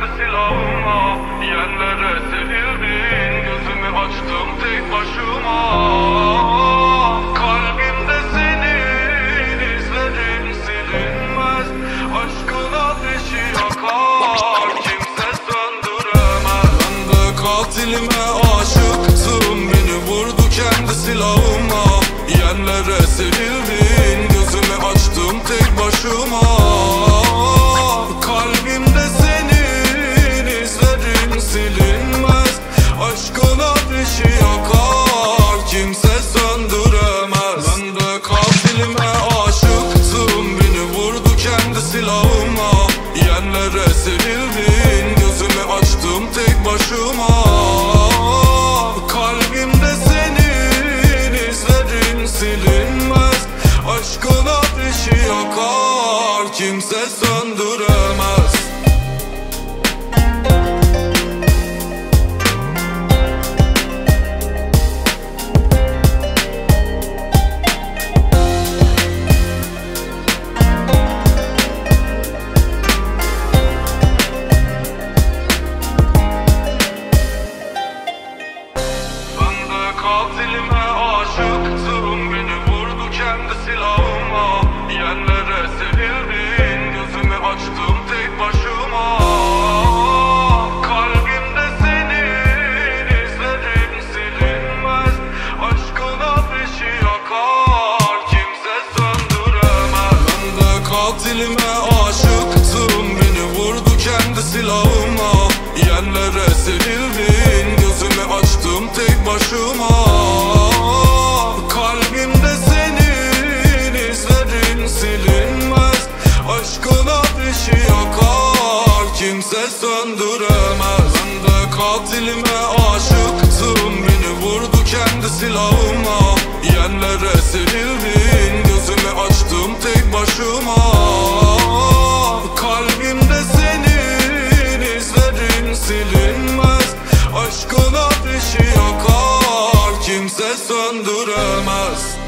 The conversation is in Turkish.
kendi silahıma. Yerlere serildin, gözümü açtım tek başıma. Kalbimde senin izlerin silinmez. Aşkın ateşi yakar, kimse söndüremez. Ben de katilime aşıktım, beni vurdu kendi silahıma. Yerlere serildin, gözümü açtım tek başıma. Kalbimde senin izlerin silinmez. Aşkın ateşi yakar, kimse söndüremez. Ben de katilime aşıktım, beni vurdu kendi silahıma. Yerlere serildin, gözümü açtım tek başıma. Kalbimde senin izlerin silinmez. Aşkın ateşi yakar, kimse söndüremez. Katilime aşıktım, beni vurdu kendi silahıma. Yerlere serildin, gözümü açtım tek başıma. Kalbimde senin izlerin silinmez. Aşkın ateşi yakar, kimse söndüremez. Ben de katilime aşıktım, beni vurdu kendi silahıma. Yerlere serildin, gözümü açtım tek başıma. Kalbimde senin izlerin silinmez. Aşkın ateşi yakar, kimse söndüremez. Ben de katilime aşıktım, beni vurdu kendi silahıma. Yerlere serildin, gözümü açtım tek başıma. Kalbimde senin izlerin silinmez. Aşkın ateşi yakar, kimse söndüremez.